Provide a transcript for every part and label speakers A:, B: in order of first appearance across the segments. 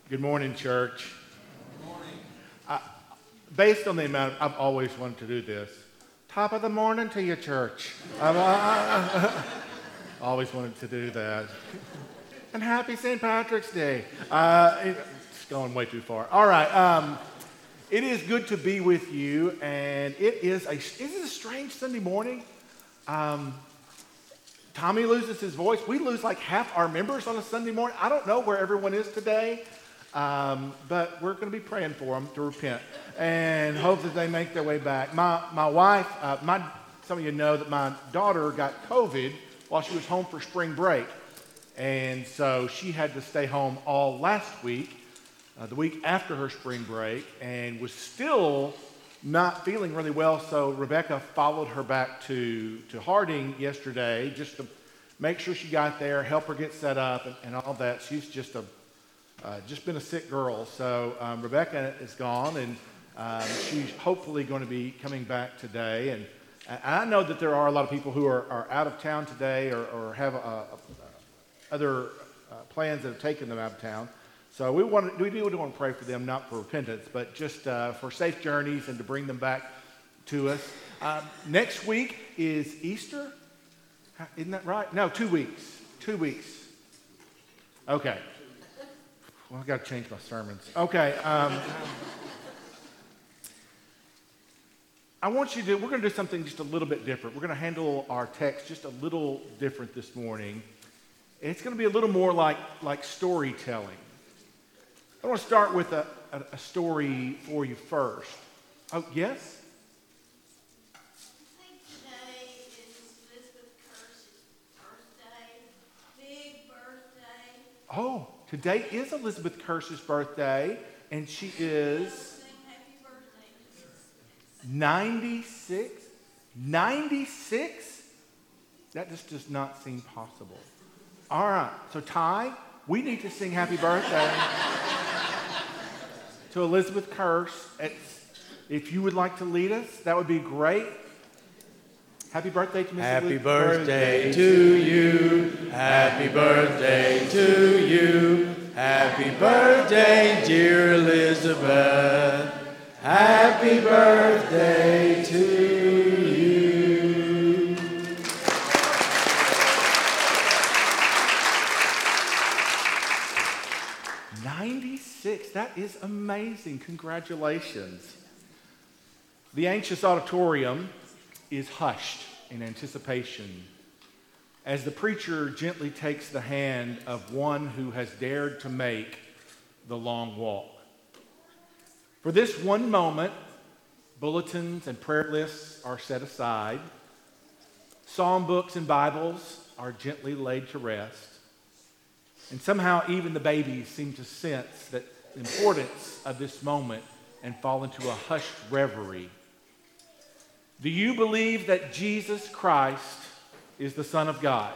A: Good morning, church. Based on the amount, I've always wanted to do this. Top of the morning to you, church. I've always wanted to do that. And happy St. Patrick's Day. It's going way too far. All right. It is good to be with you, and is it a strange Sunday morning? Tommy loses his voice. We lose like half our members on a Sunday morning. I don't know where everyone is today, but we're going to be praying for them to repent and hope that they make their way back. My wife, some of you know that my daughter got COVID while she was home for spring break, and so she had to stay home all last week, the week after her spring break, and was still not feeling really well, so Rebecca followed her back to Harding yesterday just to make sure she got there, help her get set up, and all that. She's just been a sick girl. So Rebecca is gone, and she's hopefully going to be coming back today. And I know that there are a lot of people who are out of town today or have other plans that have taken them out of town. So we do want to pray for them, not for repentance, but just for safe journeys and to bring them back to us. Next week is Easter. Isn't that right? No, 2 weeks. 2 weeks. Okay. Well, I've got to change my sermons. Okay. we're going to do something just a little bit different. We're going to handle our text just a little different this morning. It's going to be a little more like storytelling. I want to start with a story for you first. Oh, yes?
B: I think today is Elizabeth Kirsch's birthday. Big birthday.
A: Oh, today is Elizabeth Kirsch's birthday, and she is
B: Happy birthday.
A: 96? 96? That just does not seem possible. All right, so Ty, we need to sing happy birthday to Elizabeth Kirsch. If you would like to lead us, that would be great. Happy birthday to Miss
C: Happy
A: Elizabeth.
C: birthday to you. Happy birthday to you. Happy birthday, dear Elizabeth. Happy birthday to you.
A: 96, that is amazing. Congratulations. The anxious auditorium is hushed in anticipation as the preacher gently takes the hand of one who has dared to make the long walk. For this one moment, bulletins and prayer lists are set aside. Psalm books and Bibles are gently laid to rest. And somehow even the babies seem to sense the importance of this moment and fall into a hushed reverie. Do you believe that Jesus Christ is the Son of God?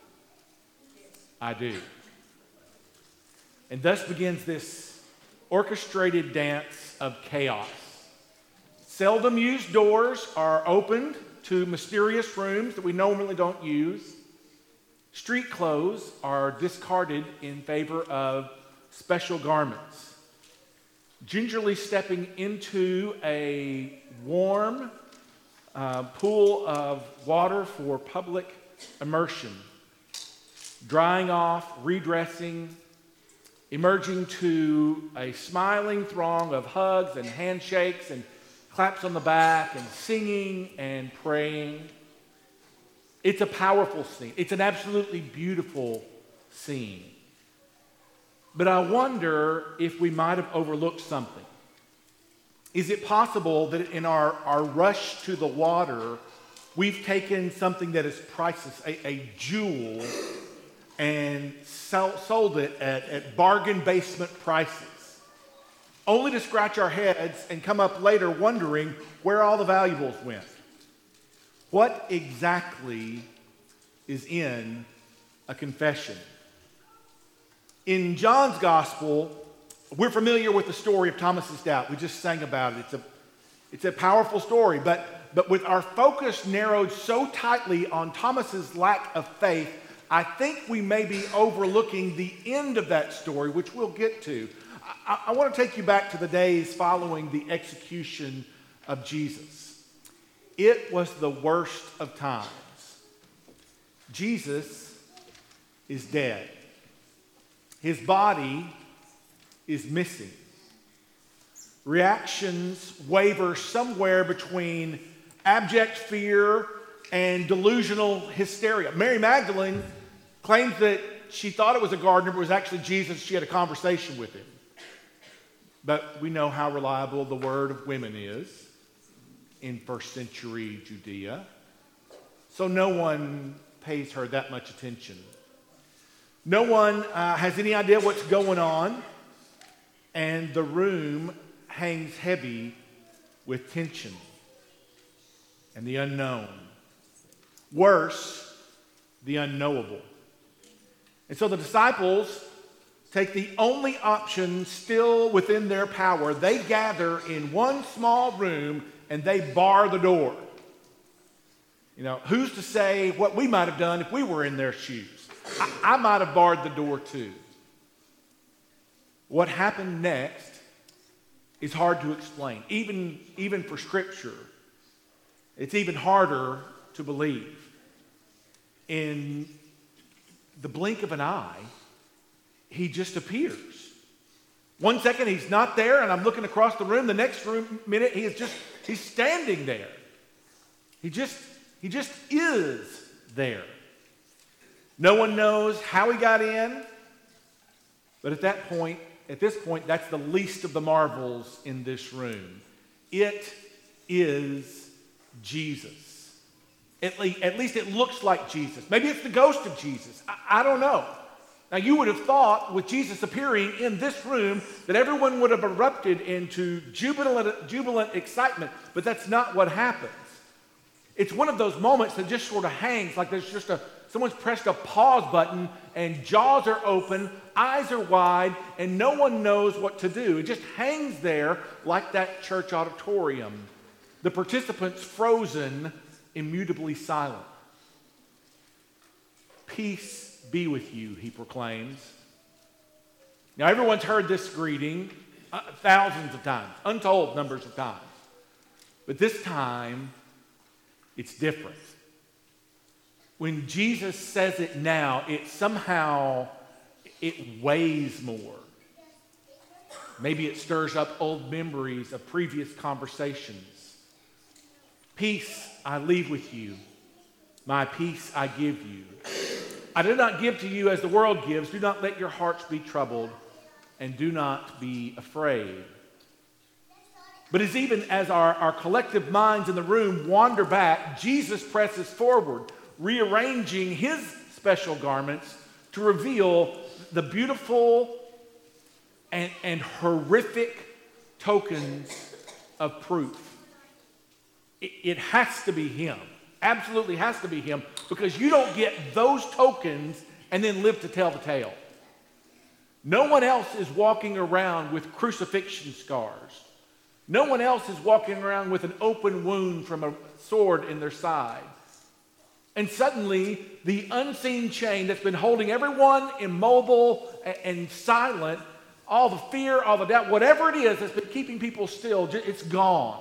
A: I do. And thus begins this orchestrated dance of chaos. Seldom used doors are opened to mysterious rooms that we normally don't use. Street clothes are discarded in favor of special garments. Gingerly stepping into a warm pool of water for public immersion. Drying off, redressing, emerging to a smiling throng of hugs and handshakes and claps on the back and singing and praying. It's a powerful scene. It's an absolutely beautiful scene. But I wonder if we might have overlooked something. Is it possible that in our rush to the water, we've taken something that is priceless, a jewel, and sold it at bargain basement prices, only to scratch our heads and come up later wondering where all the valuables went? What exactly is in a confession? In John's gospel, we're familiar with the story of Thomas's doubt. We just sang about it. It's a powerful story, but with our focus narrowed so tightly on Thomas's lack of faith, I think we may be overlooking the end of that story, which we'll get to. I want to take you back to the days following the execution of Jesus. It was the worst of times. Jesus is dead. His body is missing. Reactions waver somewhere between abject fear and delusional hysteria. Mary Magdalene claims that she thought it was a gardener, but it was actually Jesus. She had a conversation with him. But we know how reliable the word of women is in first century Judea. So no one pays her that much attention. No one has any idea what's going on. And the room hangs heavy with tension and the unknown. Worse, the unknowable. And so the disciples take the only option still within their power. They gather in one small room and they bar the door. You know, who's to say what we might have done if we were in their shoes? I might have barred the door too. What happened next is hard to explain, even for Scripture. It's even harder to believe. In the blink of an eye, he just appears. 1 second he's not there, and I'm looking across the room. The next minute he's standing there. He just is there. No one knows how he got in, but at this point, that's the least of the marvels in this room. It is Jesus. At least it looks like Jesus. Maybe it's the ghost of Jesus. I don't know. Now, you would have thought with Jesus appearing in this room that everyone would have erupted into jubilant excitement, but that's not what happens. It's one of those moments that just sort of hangs, like there's just someone's pressed a pause button and jaws are open, eyes are wide, and no one knows what to do. It just hangs there like that church auditorium. The participants frozen, immutably silent. Peace be with you, he proclaims. Now, everyone's heard this greeting thousands of times, untold numbers of times. But this time, it's different. When Jesus says it now, it weighs more. Maybe it stirs up old memories of previous conversations. Peace I leave with you. My peace I give you. I do not give to you as the world gives. Do not let your hearts be troubled, and do not be afraid. But even as our collective minds in the room wander back, Jesus presses forward, rearranging his special garments to reveal the beautiful and horrific tokens of proof. It has to be him. Absolutely has to be him, because you don't get those tokens and then live to tell the tale. No one else is walking around with crucifixion scars. No one else is walking around with an open wound from a sword in their side. And suddenly, the unseen chain that's been holding everyone immobile and silent, all the fear, all the doubt, whatever it is that's been keeping people still, it's gone.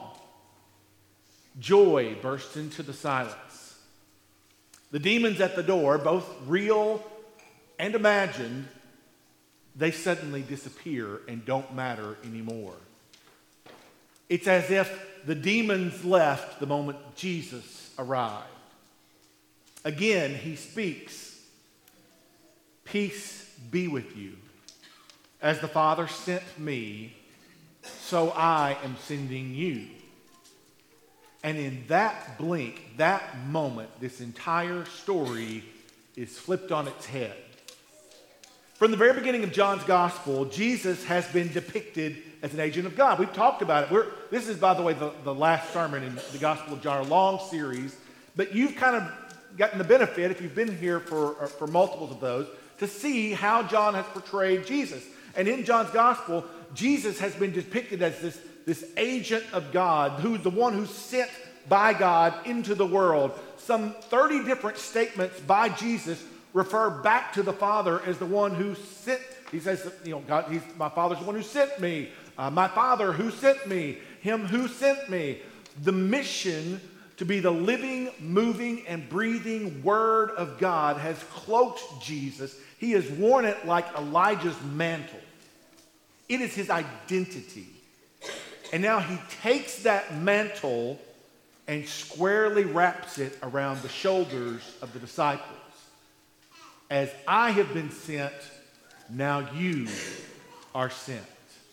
A: Joy bursts into the silence. The demons at the door, both real and imagined, they suddenly disappear and don't matter anymore. It's as if the demons left the moment Jesus arrived. Again, he speaks, "Peace be with you. As the Father sent me, so I am sending you." And in that blink, that moment, this entire story is flipped on its head. From the very beginning of John's gospel, Jesus has been depicted as an agent of God. We've talked about it. This is, by the way, the last sermon in the Gospel of John, a long series. But you've kind of gotten the benefit, if you've been here for multiples of those, to see how John has portrayed Jesus. And in John's gospel, Jesus has been depicted as this agent of God, the one who's sent by God into the world. Some 30 different statements by Jesus refer back to the Father as the one who sent He says, God, my Father's the one who sent me. My Father who sent me. Him who sent me. The mission to be the living, moving, and breathing Word of God has cloaked Jesus. He has worn it like Elijah's mantle. It is his identity. And now he takes that mantle and squarely wraps it around the shoulders of the disciples. As I have been sent, now you are sent.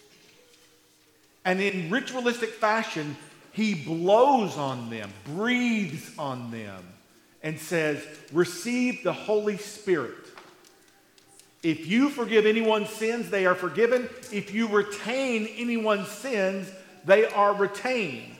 A: And in ritualistic fashion, he blows on them, breathes on them, and says, receive the Holy Spirit. If you forgive anyone's sins, they are forgiven. If you retain anyone's sins, they are retained.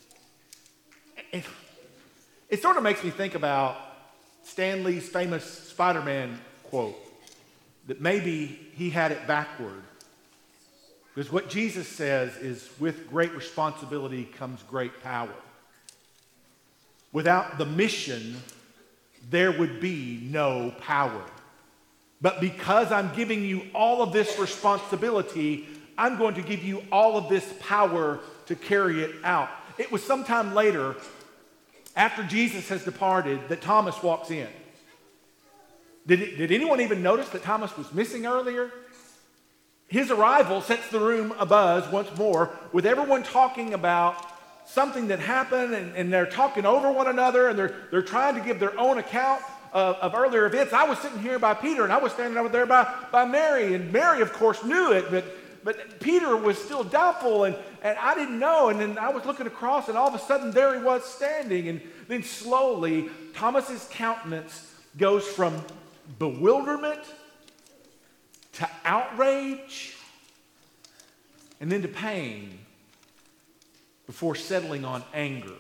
A: It sort of makes me think about Stan Lee's famous Spider-Man quote, that maybe he had it backward. Because what Jesus says is, with great responsibility comes great power. Without the mission, there would be no power. But because I'm giving you all of this responsibility, I'm going to give you all of this power to carry it out. It was sometime later, after Jesus has departed, that Thomas walks in. Did anyone even notice that Thomas was missing earlier? His arrival sets the room abuzz once more, with everyone talking about something that happened, and they're talking over one another, and they're trying to give their own account of earlier events. I was sitting here by Peter, and I was standing over there by Mary, and Mary, of course, knew it, but Peter was still doubtful, and I didn't know, and then I was looking across, and all of a sudden, there he was standing, and then slowly, Thomas's countenance goes from bewilderment to outrage, and then to pain, before settling on anger.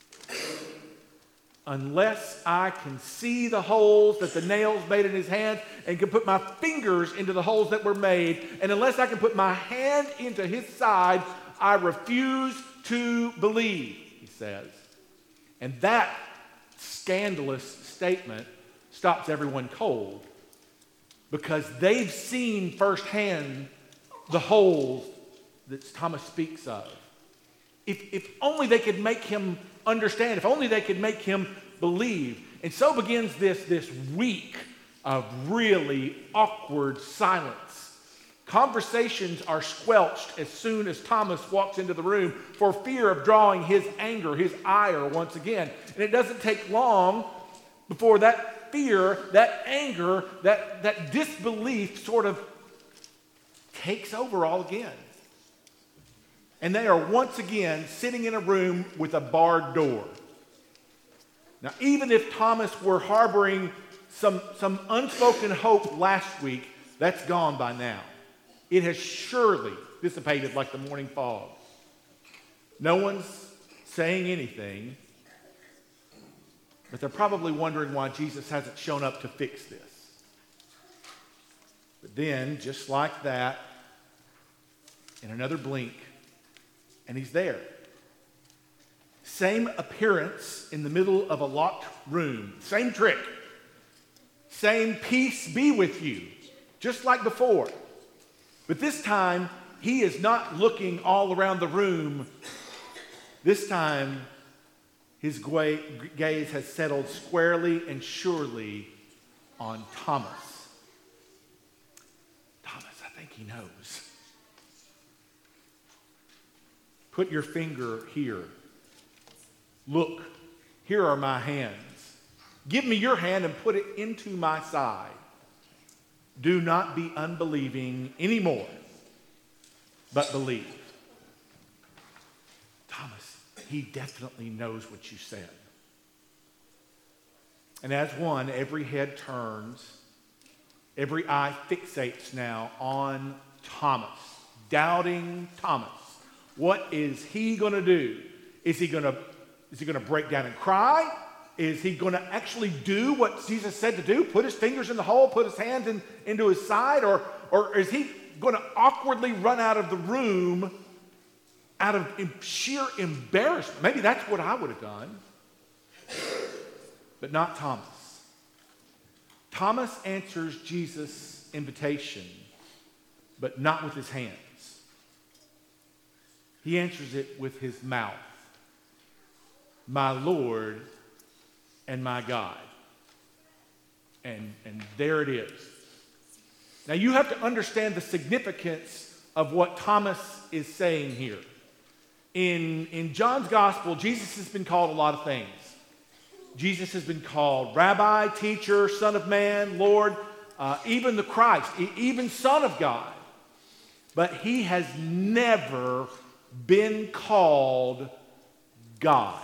A: Unless I can see the holes that the nails made in his hand and can put my fingers into the holes that were made, and unless I can put my hand into his side, I refuse to believe, he says. And that scandalous statement stops everyone cold, because they've seen firsthand the holes that Thomas speaks of. If only they could make him understand, if only they could make him believe. And so begins this week of really awkward silence. Conversations are squelched as soon as Thomas walks into the room, for fear of drawing his anger, his ire once again. And it doesn't take long before that fear, that anger, that disbelief sort of takes over all again. And they are once again sitting in a room with a barred door. Now, even if Thomas were harboring some unspoken hope last week, that's gone by now. It has surely dissipated like the morning fog. No one's saying anything, but they're probably wondering why Jesus hasn't shown up to fix this. But then, just like that, in another blink, and he's there. Same appearance in the middle of a locked room. Same trick. Same peace be with you, just like before. But this time, he is not looking all around the room. This time, his gaze has settled squarely and surely on Thomas. Thomas, I think he knows. Put your finger here. Look, here are my hands. Give me your hand and put it into my side. Do not be unbelieving anymore, but believe. Thomas, he definitely knows what you said. And as one, every head turns, every eye fixates now on Thomas, doubting Thomas. What is he going to do? Is he going to break down and cry? Is he going to actually do what Jesus said to do? Put his fingers in the hole, put his hands into his side? Or is he going to awkwardly run out of the room out of sheer embarrassment? Maybe that's what I would have done. But not Thomas. Thomas answers Jesus' invitation but not with his hands. He answers it with his mouth. My Lord and my God. And there it is. Now you have to understand the significance of what Thomas is saying here. In John's gospel, Jesus has been called a lot of things. Jesus has been called Rabbi, Teacher, Son of Man, Lord, even the Christ, even Son of God. But he has never been called God.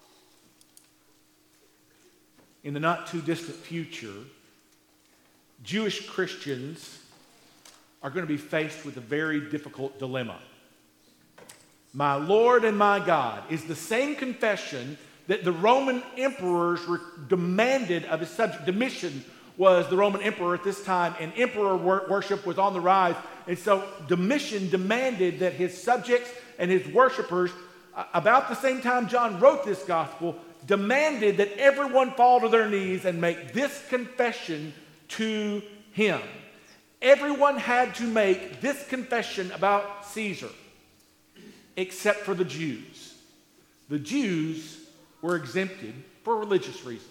A: In the not too distant future, Jewish Christians are going to be faced with a very difficult dilemma. My Lord and my God is the same confession that the Roman emperors demanded of his subject. Domitian was the Roman emperor at this time, and emperor worship was on the rise. And so Domitian demanded that his subjects and his worshipers, about the same time John wrote this gospel, demanded that everyone fall to their knees and make this confession to him. Everyone had to make this confession about Caesar, except for the Jews. The Jews were exempted for religious reasons.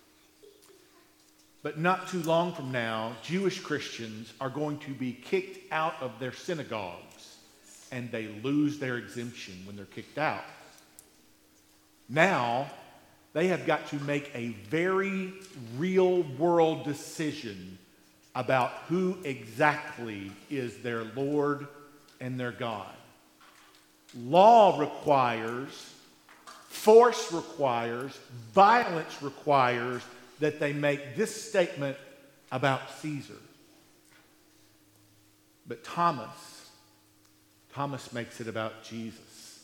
A: But not too long from now, Jewish Christians are going to be kicked out of their synagogues, and they lose their exemption when they're kicked out. Now, they have got to make a very real-world decision about who exactly is their Lord and their God. Law requires, force requires, violence requires that they make this statement about Caesar. But Thomas makes it about Jesus.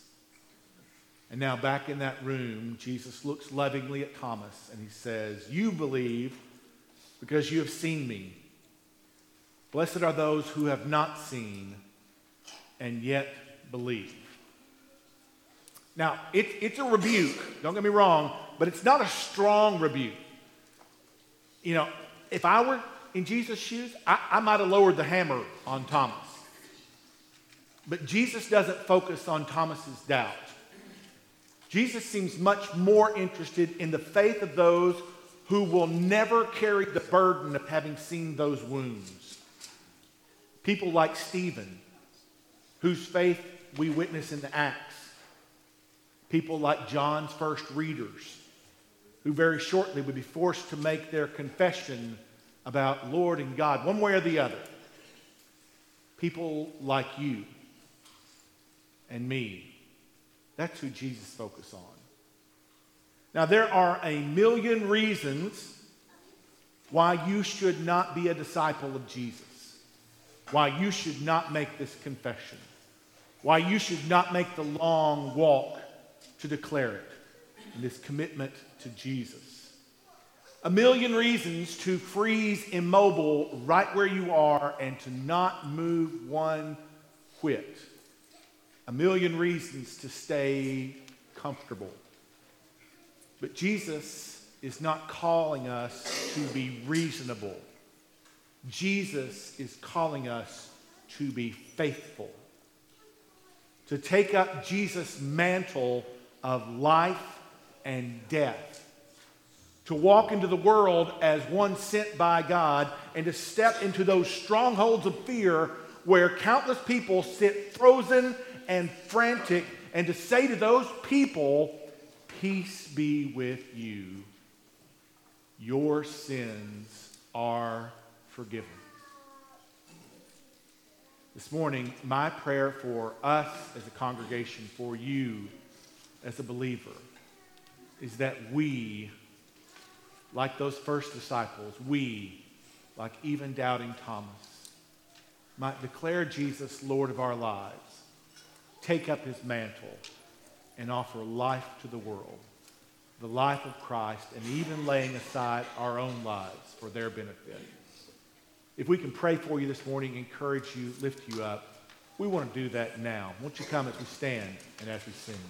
A: And now back in that room, Jesus looks lovingly at Thomas and he says, you believe because you have seen me. Blessed are those who have not seen and yet believe. Now, it's a rebuke, don't get me wrong, but it's not a strong rebuke. You know, if I were in Jesus' shoes, I might have lowered the hammer on Thomas. But Jesus doesn't focus on Thomas's doubt. Jesus seems much more interested in the faith of those who will never carry the burden of having seen those wounds. People like Stephen, whose faith we witness in the Acts. People like John's first readers, who very shortly would be forced to make their confession about Lord and God, one way or the other. People like you and me. That's who Jesus focused on. Now, there are a million reasons why you should not be a disciple of Jesus, why you should not make this confession, why you should not make the long walk to declare it, and this commitment to Jesus. A million reasons to freeze immobile right where you are and to not move one whit. A million reasons to stay comfortable. But Jesus is not calling us to be reasonable. Jesus is calling us to be faithful. To take up Jesus' mantle of life and death. To walk into the world as one sent by God and to step into those strongholds of fear where countless people sit frozen and frantic, and to say to those people, peace be with you. Your sins are forgiven. This morning, my prayer for us as a congregation, for you as a believer, is that we, like those first disciples, we, like even doubting Thomas, might declare Jesus Lord of our lives, take up his mantle, and offer life to the world, the life of Christ, and even laying aside our own lives for their benefit. If we can pray for you this morning, encourage you, lift you up, we want to do that now. Won't you come as we stand and as we sing?